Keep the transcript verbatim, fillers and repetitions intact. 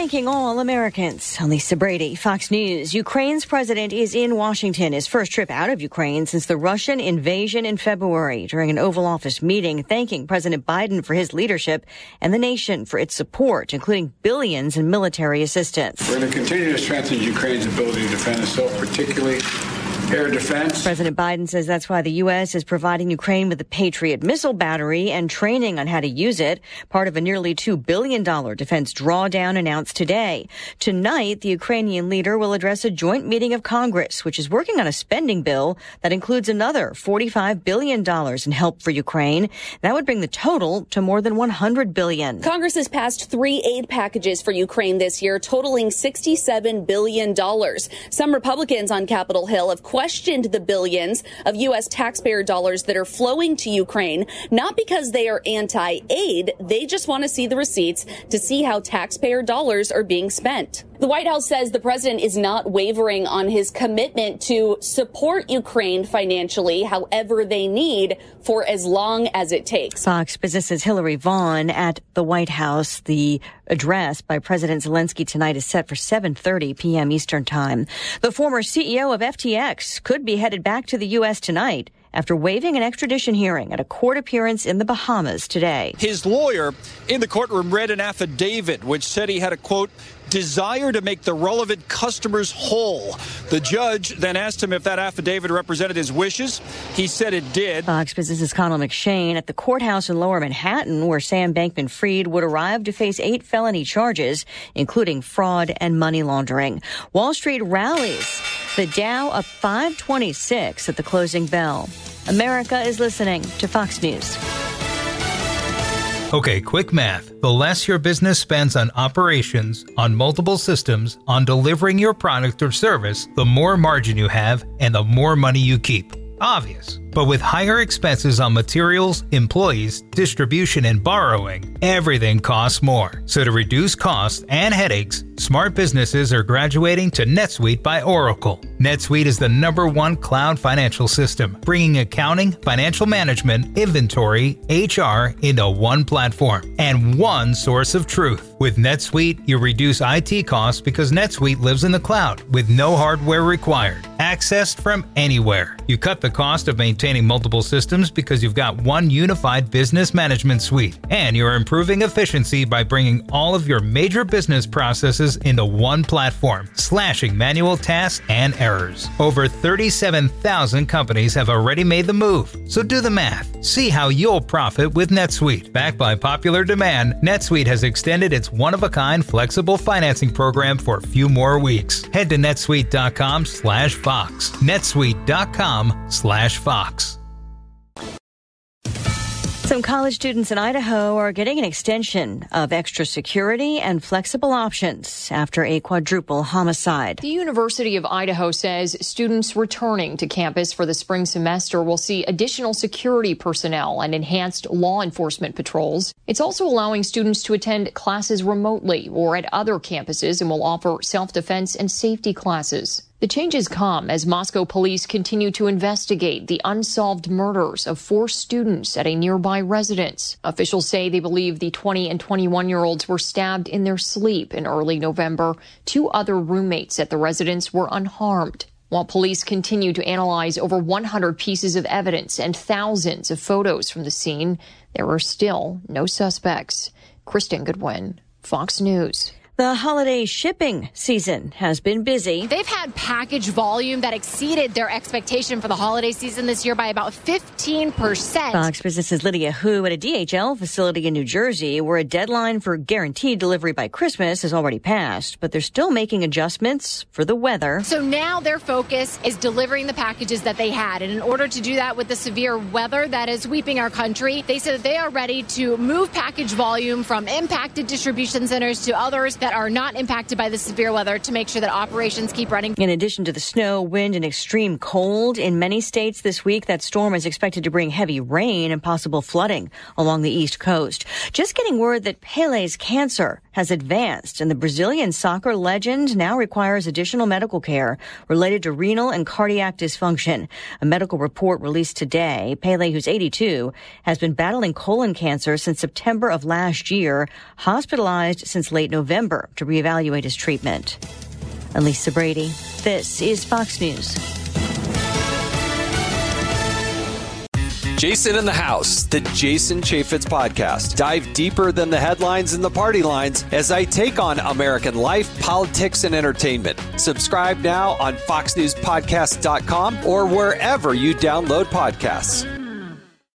Thanking all Americans. I'm Lisa Brady, Fox News. Ukraine's president is in Washington, his first trip out of Ukraine since the Russian invasion in February, during an Oval Office meeting thanking President Biden for his leadership and the nation for its support, including billions in military assistance. We're going to continue to strengthen Ukraine's ability to defend itself, particularly air defense. President Biden says that's why the U S is providing Ukraine with the Patriot missile battery and training on how to use it, part of a nearly two billion dollars defense drawdown announced today. Tonight, the Ukrainian leader will address a joint meeting of Congress, which is working on a spending bill that includes another forty-five billion dollars in help for Ukraine. That would bring the total to more than one hundred billion dollars. Congress has passed three aid packages for Ukraine this year, totaling sixty-seven billion dollars. Some Republicans on Capitol Hill have questioned the billions of U S taxpayer dollars that are flowing to Ukraine, not because they are anti-aid. They just want to see the receipts to see how taxpayer dollars are being spent. The White House says the president is not wavering on his commitment to support Ukraine financially, however they need, for as long as it takes. Fox Business's Hillary Vaughn at the White House. The address by President Zelensky tonight is set for seven thirty p.m. Eastern Time. The former C E O of F T X could be headed back to the U S tonight after waiving an extradition hearing at a court appearance in the Bahamas today. His lawyer in the courtroom read an affidavit which said he had a, quote, desire to make the relevant customers whole. The judge then asked him if that affidavit represented his wishes. He said it did. Fox Business's Connell McShane at the courthouse in Lower Manhattan, where Sam Bankman-Fried would arrive to face eight felony charges, including fraud and money laundering. Wall Street rallies. The Dow up five twenty-six at the closing bell. America is listening to Fox News. Okay, quick math. The less your business spends on operations, on multiple systems, on delivering your product or service, the more margin you have and the more money you keep. Obvious. But with higher expenses on materials, employees, distribution, and borrowing, everything costs more. So to reduce costs and headaches, smart businesses are graduating to NetSuite by Oracle. NetSuite is the number one cloud financial system, bringing accounting, financial management, inventory, H R into one platform and one source of truth. With NetSuite, you reduce I T costs because NetSuite lives in the cloud with no hardware required, accessed from anywhere. You cut the cost of maintaining multiple systems because you've got one unified business management suite, and you're improving efficiency by bringing all of your major business processes into one platform, slashing manual tasks and errors. Over thirty-seven thousand companies have already made the move, so do the math. See how you'll profit with NetSuite. Backed by popular demand, NetSuite has extended its one-of-a-kind flexible financing program for a few more weeks. Head to netsuite.com slash Fox. netsuite.com slash Fox. Some college students in Idaho are getting an extension of extra security and flexible options after a quadruple homicide. The University of Idaho says students returning to campus for the spring semester will see additional security personnel and enhanced law enforcement patrols. It's also allowing students to attend classes remotely or at other campuses and will offer self-defense and safety classes. The changes come as Moscow police continue to investigate the unsolved murders of four students at a nearby residence. Officials say they believe the twenty and twenty-one-year-olds were stabbed in their sleep in early November. Two other roommates at the residence were unharmed. While police continue to analyze over one hundred pieces of evidence and thousands of photos from the scene, there are still no suspects. Kristen Goodwin, Fox News. The holiday shipping season has been busy. They've had package volume that exceeded their expectation for the holiday season this year by about fifteen percent. Fox Business's Lydia Hu at a D H L facility in New Jersey, where a deadline for guaranteed delivery by Christmas has already passed, but they're still making adjustments for the weather. So now their focus is delivering the packages that they had. And in order to do that with the severe weather that is sweeping our country, they said that they are ready to move package volume from impacted distribution centers to others that are not impacted by the severe weather to make sure that operations keep running. In addition to the snow, wind, and extreme cold in many states this week, that storm is expected to bring heavy rain and possible flooding along the East Coast. Just getting word that Pele's cancer has advanced, and the Brazilian soccer legend now requires additional medical care related to renal and cardiac dysfunction. A medical report released today. Pele, who's eighty-two, has been battling colon cancer since September of last year, hospitalized since late November to reevaluate his treatment. I'm Lisa Brady. This is Fox News. Jason in the House, the Jason Chaffetz podcast. Dive deeper than the headlines and the party lines as I take on American life, politics, and entertainment. Subscribe now on fox news podcast dot com or wherever you download podcasts.